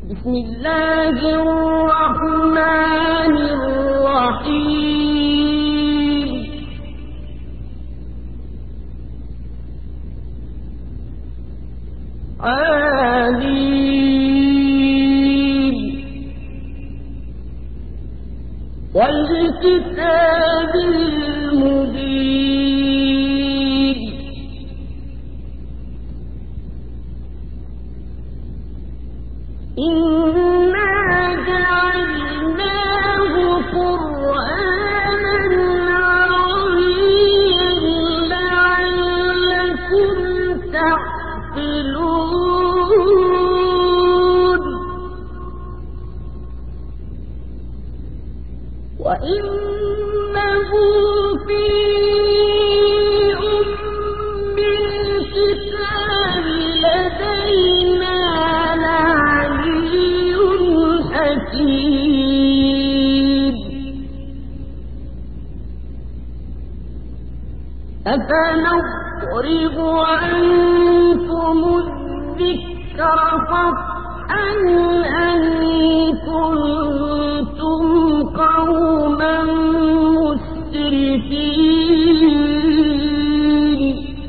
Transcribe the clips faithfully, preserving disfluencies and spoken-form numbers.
بسم الله الرحمن الرحيم آمين والكتاب المبين إنا جعلناه قرآنا عربيا لعلكم تعقلون وإنه في أم الكتاب لدينا لعلي حكيم أفنضرب عنكم الذكر صفحا أن كنتم قوما مسرفين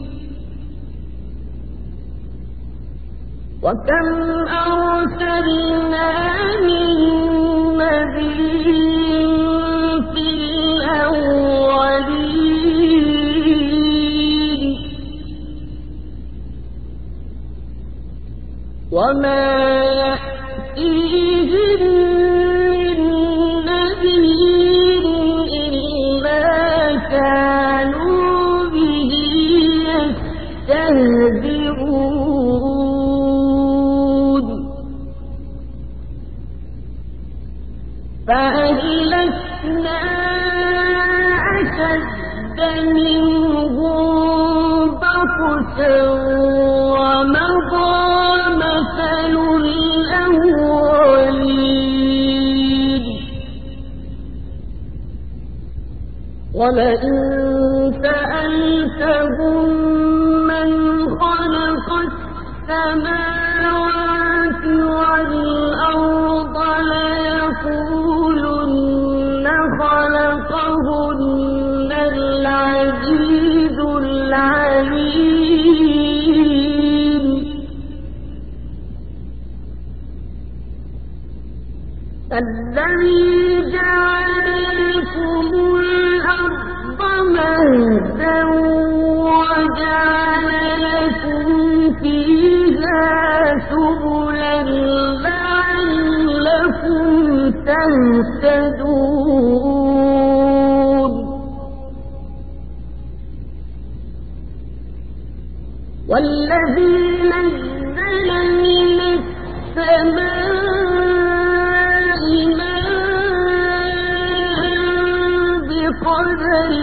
وكم أرسلنا من نبي في الأولين وما يأتيهم من نبي إلا كانوا به يستهزئون فأهلكنا أشد منهم بطشا ومضى مثل الأولين ولئن سألتهم من خلق السماوات والأرض ليقولن خلقهن العزيز العليم الذي جعل لكم الأرض مهدا وجعل لكم فيها سبلا لعلكم تهتدون والذي نزل من السماء ماء بقدر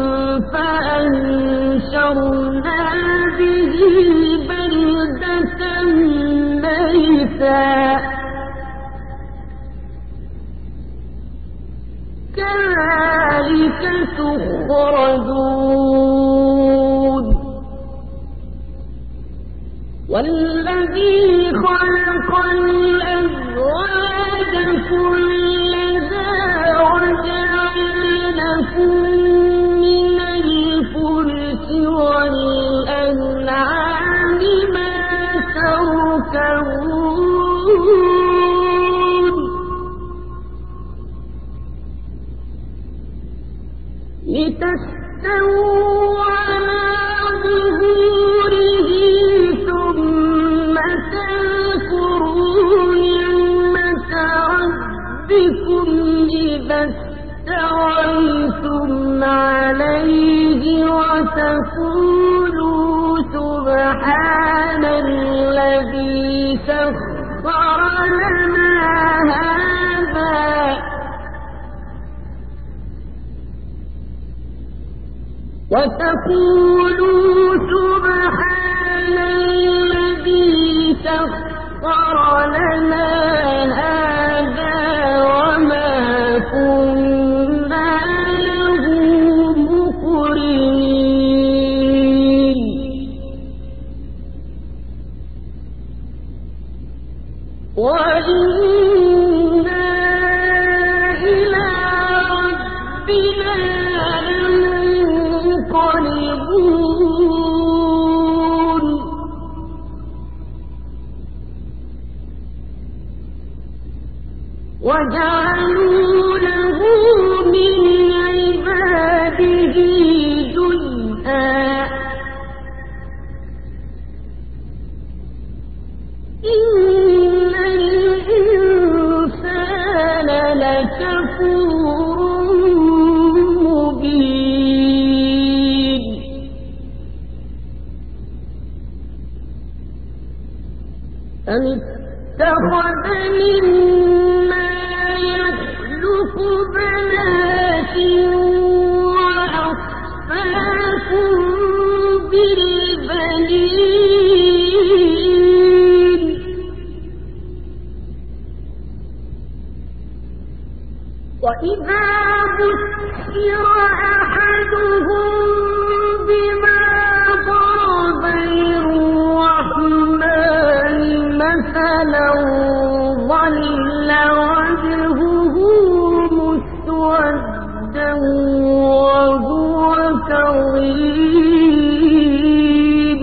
فأنشرنا به بلدة ميتا كذلك تخرجون والذي خلق الأزواج كلها وجعل لكم من الفلك والأنعام ما تركبون لتستووا على ظهوره ثم تذكروا نعمة ربكم إذا استويتم عليه وتقولوا سبحان الذي سخر لنا هذا وتقولوا سبحان الذي سخر لنا هذا وما كنا له مقرنين وإنا إلى ربنا لمنقلبون وجعلوا له من عباده جزءا إن الإنسان لكفور مبين أم اتخذ مما يخلق بنات وأصفاكم بالبنين وإذا بشر أحدهم بما ضرب للرحمن مثلا ظل وجهه مسودا وهو كظيم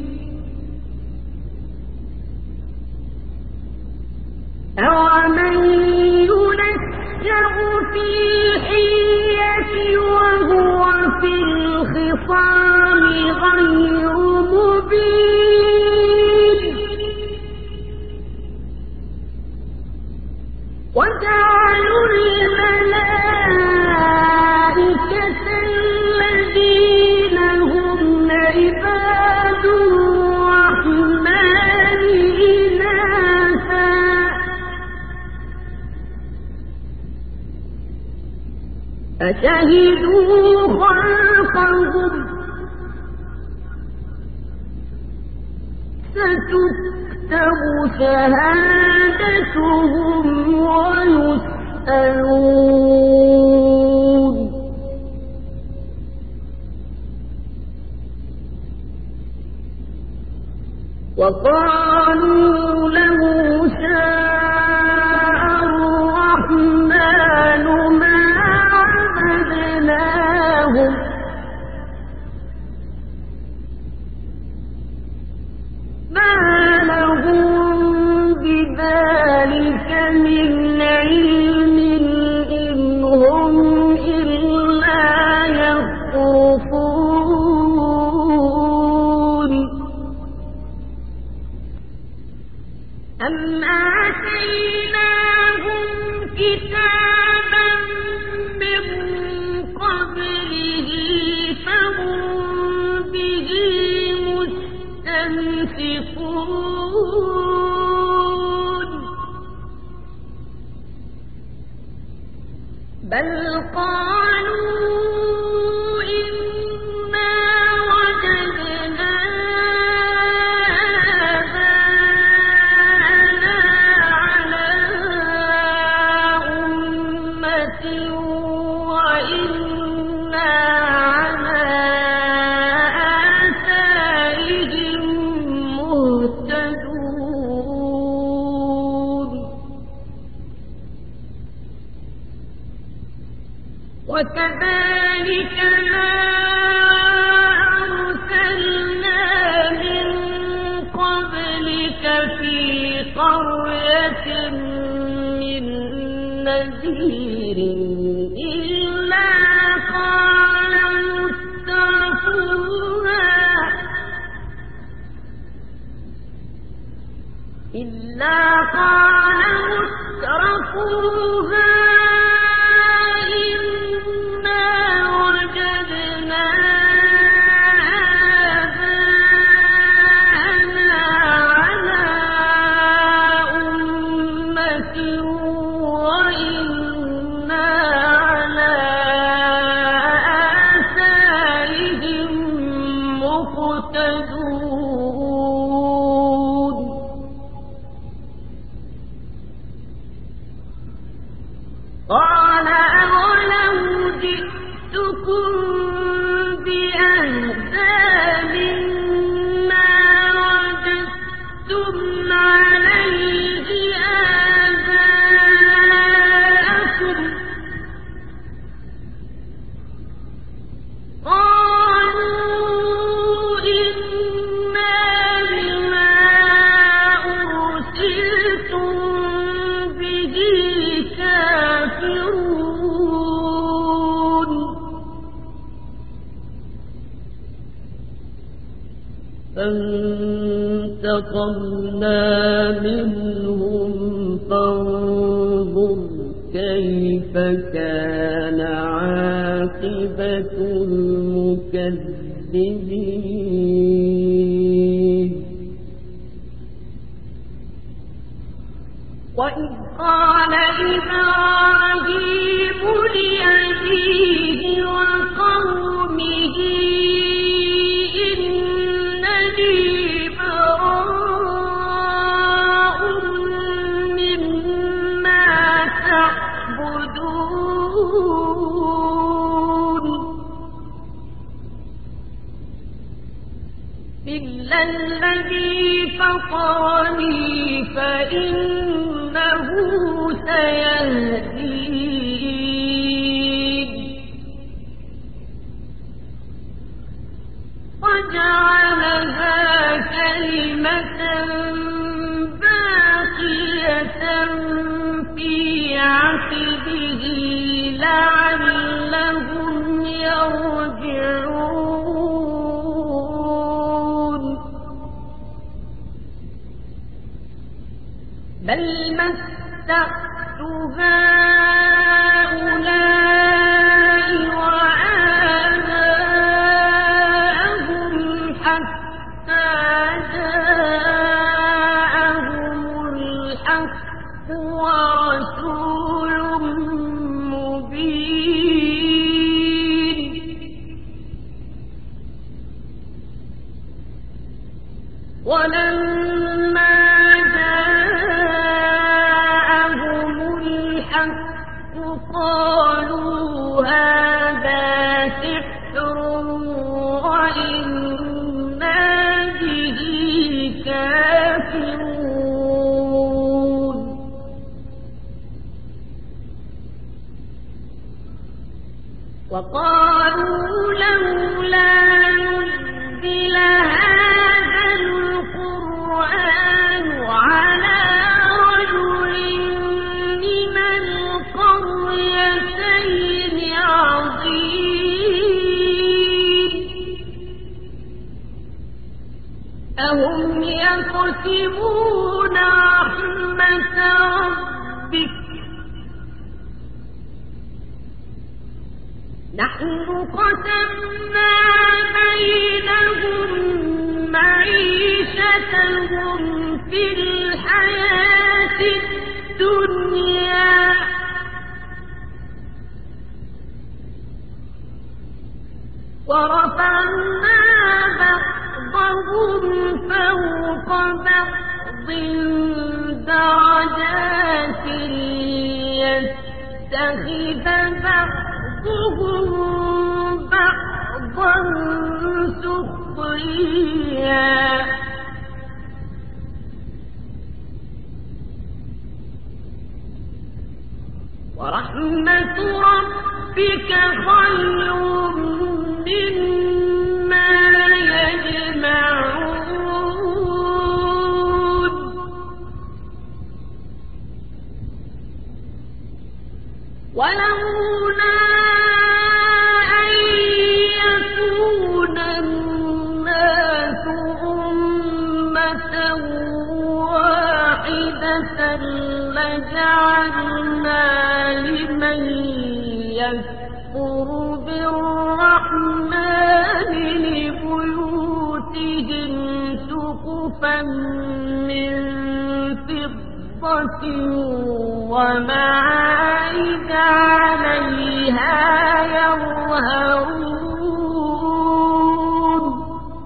أومن ينشأ في الحية وهو في الخصام غير مبين وجعلوا الملائكة الذين هم عباد الرحمن إناثا أشهدوا خلقهم ستكتب شهادتهم ويسألون وقالوا له شاء الرحمن ما عبدناهم ما لهم بذلك من علم إن هم إلا يخرصون أم آتيناهم كتابا من قبله فهم به مستمسكون بل قالوا إنا وجدنا آباءنا على أمة وإنا على آثارهم مهتدون وكذلك ما أرسلنا من قبلك في قرية من نذير إلا قال مترفوها إلا قال مترفوها قال أولو جئتكم بأهدى مما وجدتم عليه آباءكم أنتم به كافرون فانتقمنا منهم فانظر كيف كان عاقبة المكذبين وإذ قال إبراهيم لأبيه وقومه إنني براء مما تعبدون إلا الذي فطرني فإنه سيهدين وجعلها كلمة باقية في عقبه لعلهم يرجعون بل متعت هؤلاء وآباءهم حتى جاءهم الحق ورسول مبين ولما قالوا هذا سحر وإنا به كافرون وقالوا لولا نزل هذا القرآن على رجل من القريتين عظيم أهم يقسمون رحمة ربك نحن قسمنا بينهم معيشتهم في الحياة الدنيا ورفعنا بعضهم فوق بعض درجات ليتخذ بعضهم بعضا سخريا ورحمة ربك خير مما يجمعون ولولا أن يكون الناس أمة واحدة لجعلنا لمن يكفر بالرحمن لبيوتهم سقفا من فضة ومعارج عليها يظهرون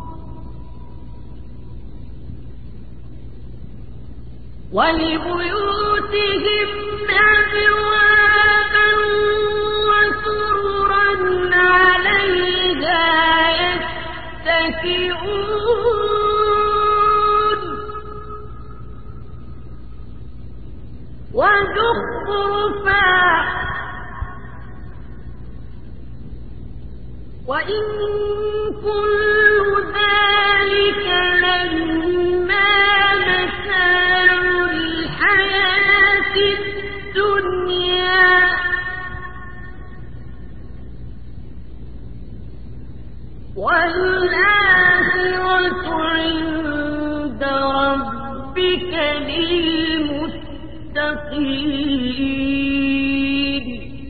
ولبيوتهم أبوابا وسررا عليها يتكئون وزخرفا وإن كل ذلك لما متاع الحياة وَالْآخِرَةُ عِندَ رَبِّكَ لِلْمُتَّقِينَ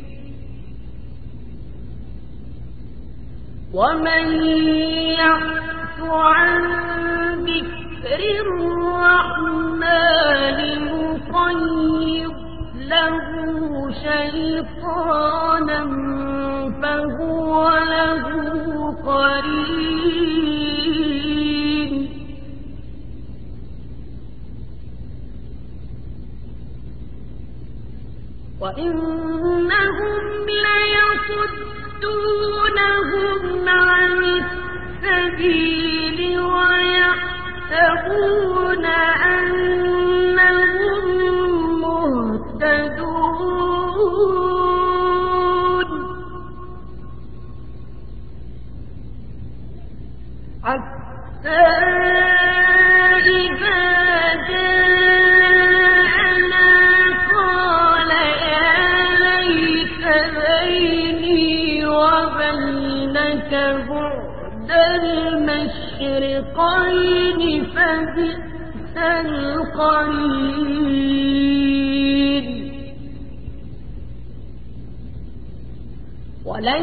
وَمَن يَعْشُ عَن ذِكْرِ الرَّحْمَنِ نُقَيِّضْ لَهُ شَيْطَانًا فَهُوَ لَهُ قَرِينٌ وَإِنَّهُمْ لَيَصُدُّونَهُمْ عَنِ السَّبِيلِ وَيَحْسَبُونَ أَنَّهُم مُّهْتَدُونَ حَتَّىٰ إِذَا جَاءَنَا قَالَ يَا لَيْتَ بَيْنِي وَبَيْنَكَ بُعْدَ الْمَشْرِقَيْنِ فَبِئْسَ الْقَرِينُ وَلَن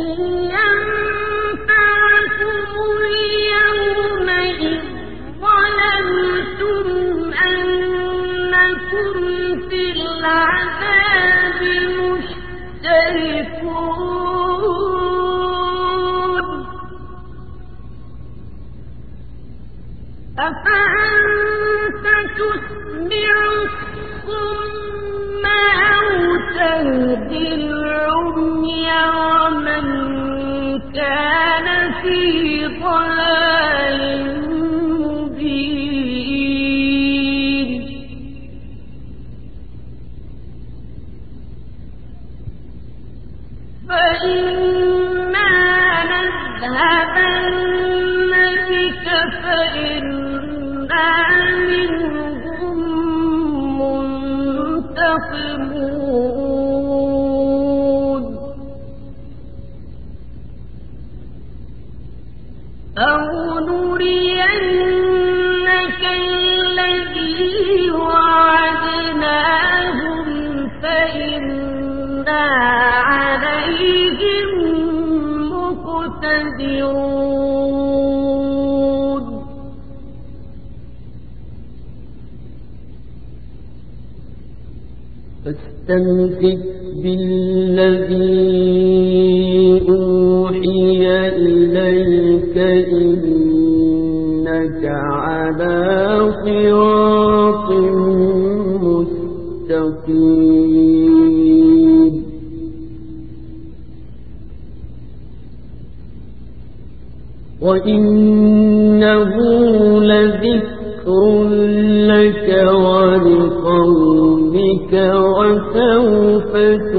يَنفَعَكُمُ الْيَوْمَ إِذ ظَّلَمْتُمْ أَنَّكُمْ فِي الْعَذَابِ مُشْتَرِكُونَ أَفَأَنتَ تُسْمِعُ الصُّمَّ أَوْ تَهْدِي الْعُمْيَ وَمَن كَانَ فِي ضَلَالٍ مُّبِينٍ فَإِمَّا نَذْهَبَنَّ بِكَ فَإِنَّا مِنْهُم مُّنتَقِمُونَ أَوْ نُرِيَنَّكَ الَّذِي وَعَدْنَاهُمْ فَإِنَّا عَلَيْهِم مُّقْتَدِرُونَ فاستمسك بالذي أوحي إليك إنك على صراط مستقيم وإنه لذكر لك ولقومك وسوف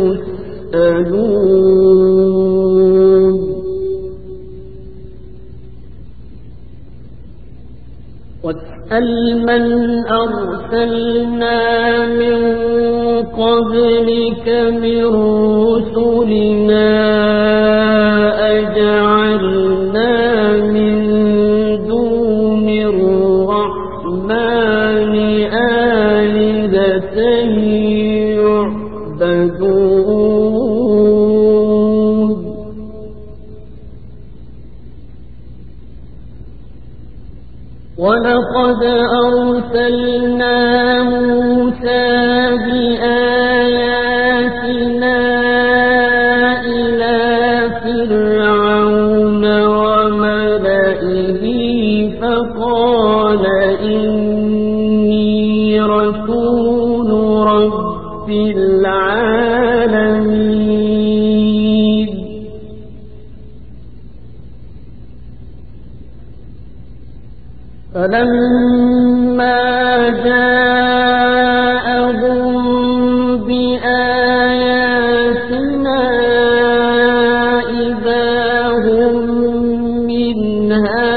تسألون واسأل من أرسلنا من قبلك من رسلنا أجعلنا من دون الرحمن آلهة يعبدون ولقد أرسلنا موسى بآياتنا إلى فرعون وملئه فقال إني رسول رب العالمين فلما جاءهم بآياتنا إذا هم منها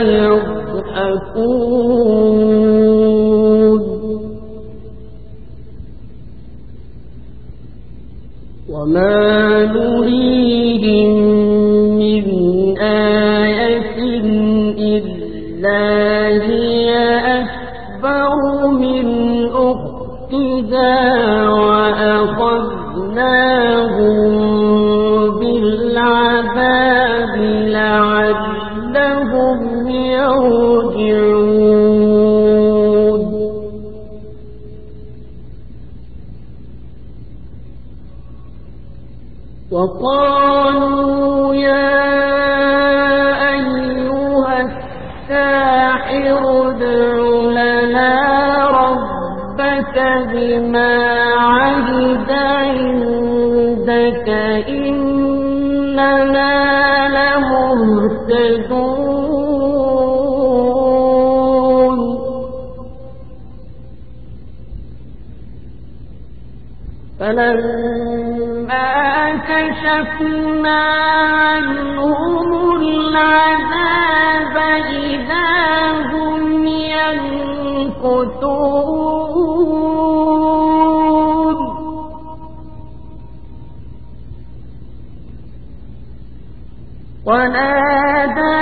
يضحكون وما نريهم من آية وأخذناهم بالعذاب لعلهم يرجعون وقالوا يا أيها الساحر ادع لنا ربك بما عهد عندك إننا لمهتدون فلما كشفنا عنهم العذاب إذا هم ينكثون ونادى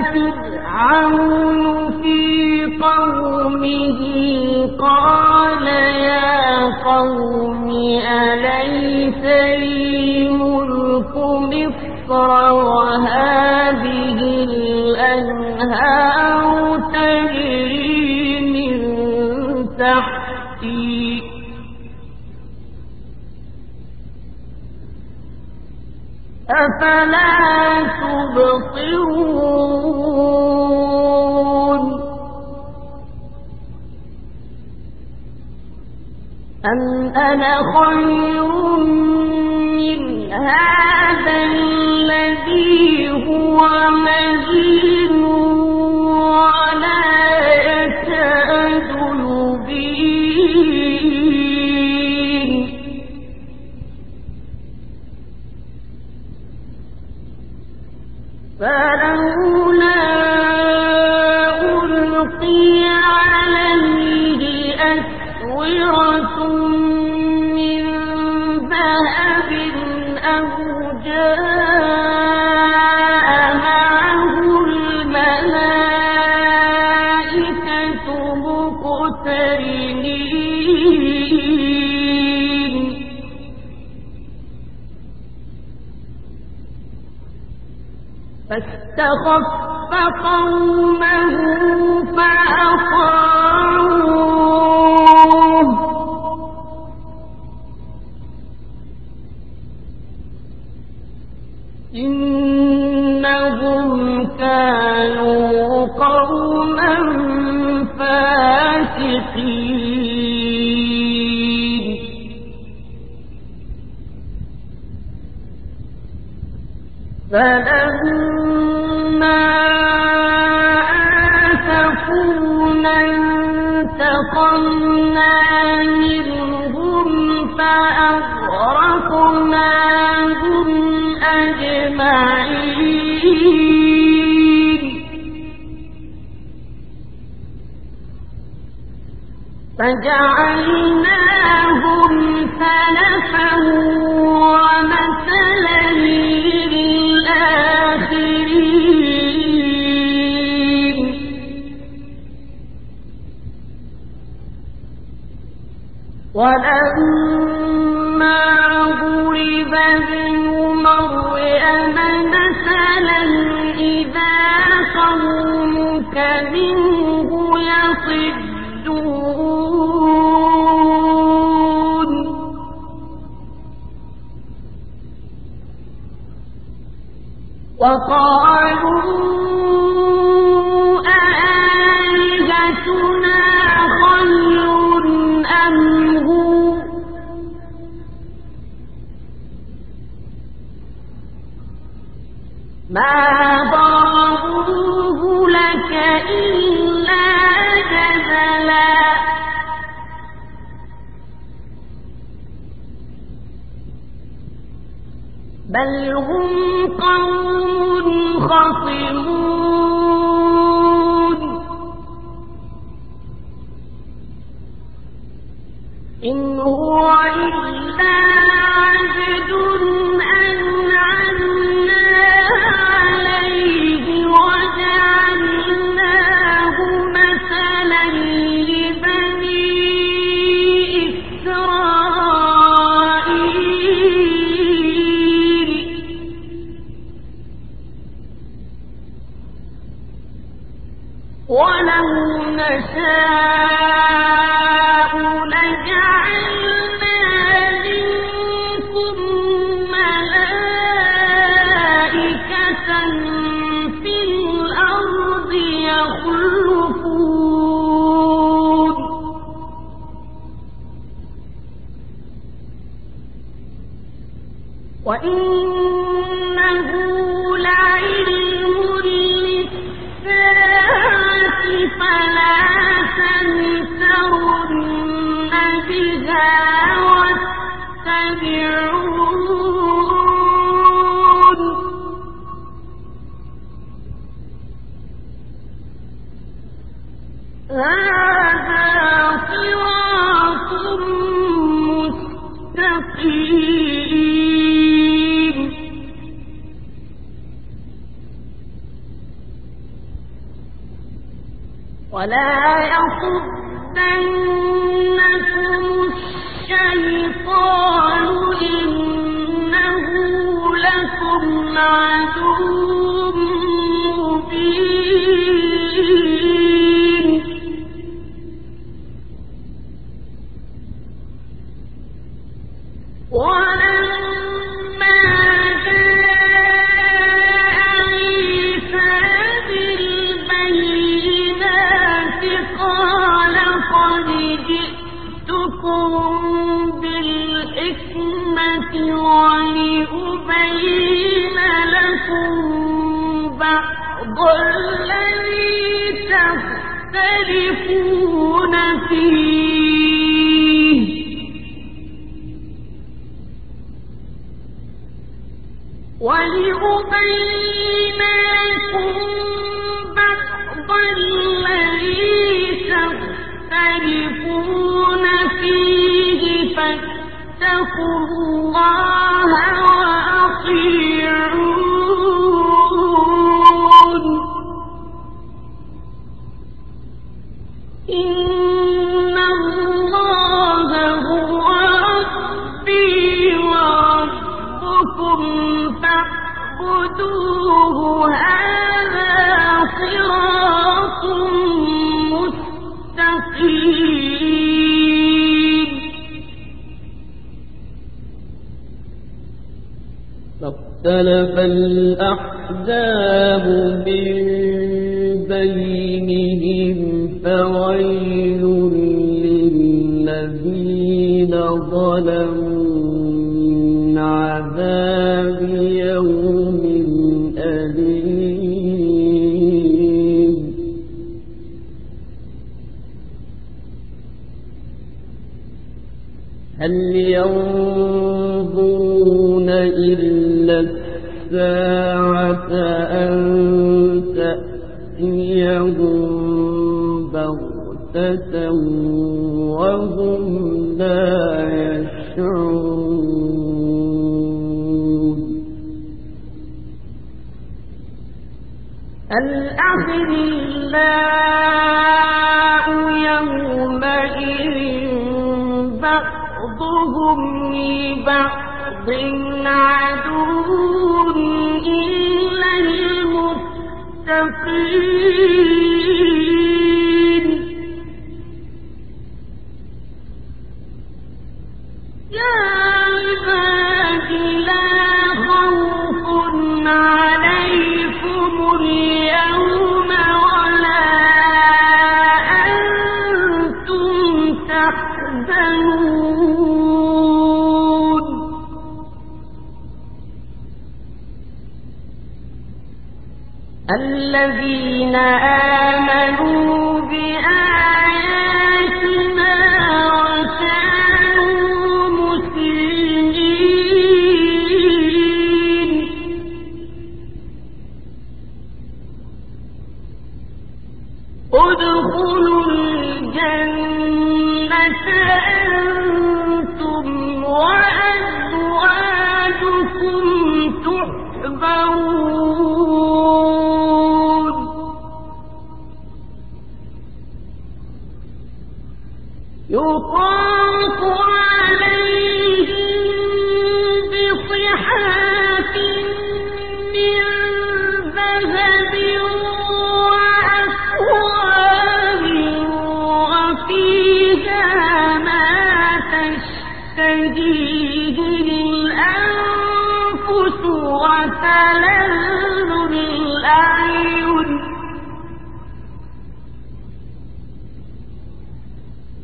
فرعون في قومه قال يا قوم أليس لي ملك مصر وهذه الأنهار تجري من تحتي أفلا تبصرون أم أنا خير من هذا الذي هو مهين ولا يكاد يبين فلولا ألقي عليه أسورة من ذهب أو جاء معه الملائكة مقترنين فاستخف قومه فأطاعوه إنهم كانوا قوما فاسقين فلما آسفونا انتقمنا منهم فأغرقناهم أجمعين فجعلناهم سلفا ومثلا للآخرين ولما ضرب ابن مريم مثلا إذا قومك منه يصدون وقالوا أآلهتنا خير أم هو ما ضربوه لك إلا جدلا بل هم قوم خصمون إن هو إلا عبد أنعمنا عليه وجعلناه مثلا لبني إسرائيل وإنه لعلم للساعة فلا تمترن بها واتبعون هذا صراط مستقيم ولا يصدنكم الشيطان إنه لكم عدو مبين ولما جاء عيسى بالبينات قال قد جئتكم بالحكمة ولأبين لكم بعض الذي تختلفون فيه ولأبين لكم بعض الذي تختلفون فيه فاتقوا الله وأطيعون إن الله هو ربي وربكم فاعبدوه هذا صراط مستقيم فاختلف الأحزاب من بينهم فويل للذين ظلموا من عذاب يوم أليم هل ينظرون إلا الساعة أن تأتيهم بغتة وهم لا يشعرون الأخلاء يومئذ بعضهم لبعض عدو إلا المتقين يا عباد لا خوف عليكم اليوم ولا أنتم تحزنون الذين آمنوا بآياتنا وكانوا مسلمين ادخلوا الجنة أنتم وأزواجكم تحبرون يطاف عليهم بصحاف من ذهب وأكواب وفيها ما تشتهيه الأنفس وتلذ الأعين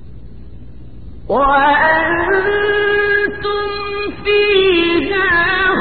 وأنتم فيها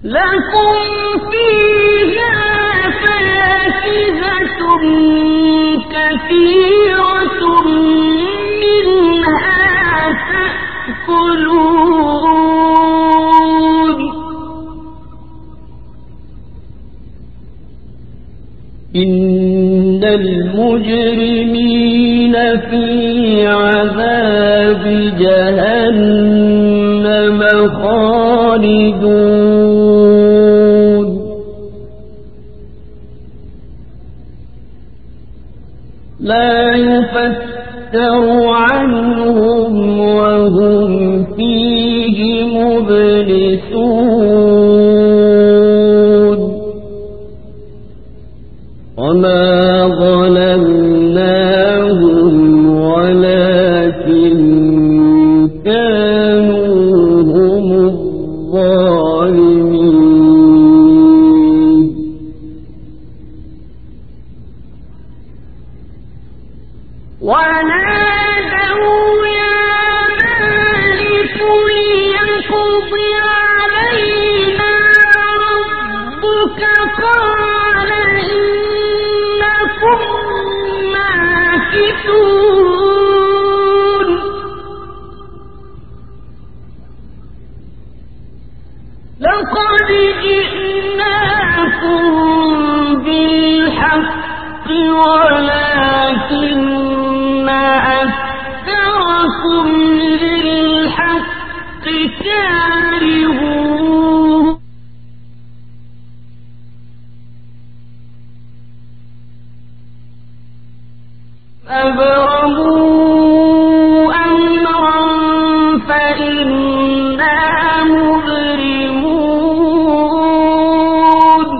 لكم فيها فاكهة كثيرة منها تأكلون إن المجرمين في عذاب جهنم خالدون لا يفتر عنهم وهم فيه مبلسون وما ظلمناهم ولكن كانوا هم الظالمين ونادوا يا مالك ليقض علينا ربك قال إنكم ماكثون لقد جئناكم بالحق ولكن أكثركم للحق كارهون أبرموا أمرا فإنا مبرمون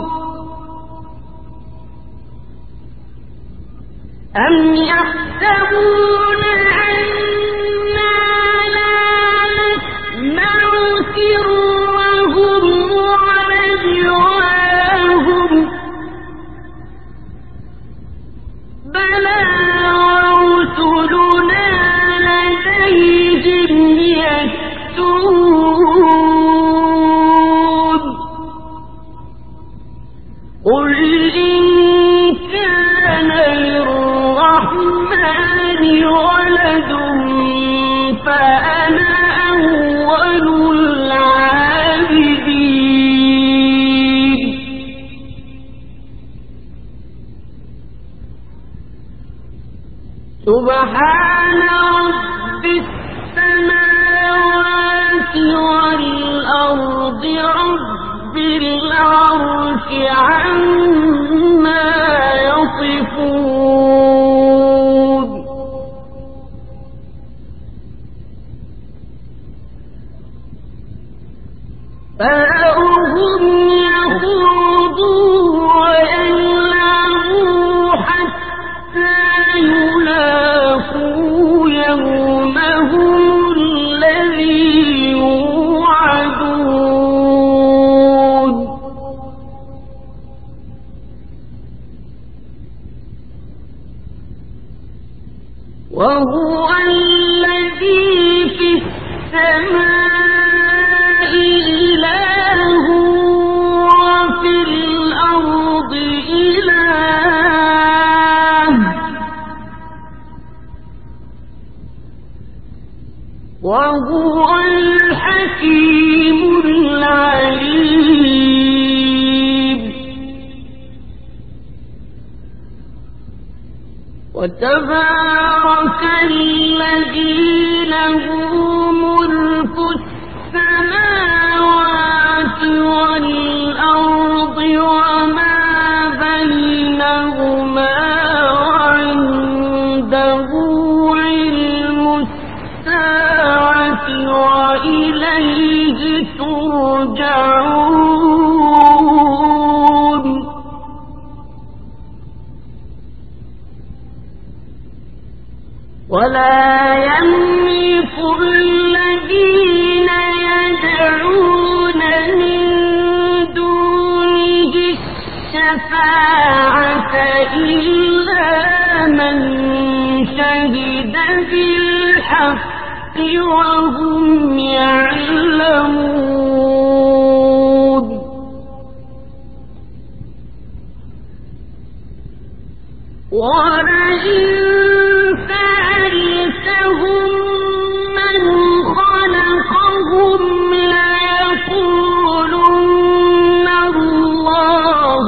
أم يحسبون أنا لا نسمع سرهم ونجواهم بلى ورسلنا لديهم يكتبون قل إن كان للرحمن ولد فأنا أول العابدين سبحان رب السماوات والأرض رب العرش عما يصفون فذرهم يخوضوا ويلعبوا حتى يلاقوا يومهم الذي يوعدون وهو الذي في السماء إله وفي الأرض إله وهو الحكيم العليم وتبارك الذي له ملك السماوات والأرض وما بينهما وعنده علم الساعة وإليه ترجعون ولا يملك الذين يدعون من دونه الشفاعة إلا من شهد بالحق وهم يعلمون ولئن سألتهم من خلقهم ليقولن الله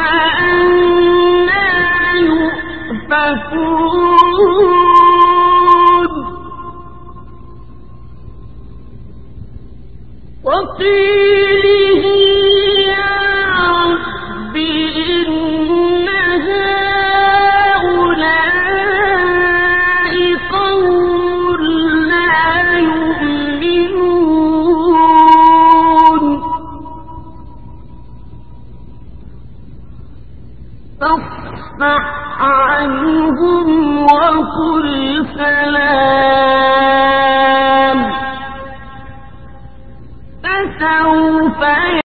فأنى يؤفكون وقيله يا رب إن هؤلاء قوم لا يؤمنون فاصفح عنهم وقل سلام فسوف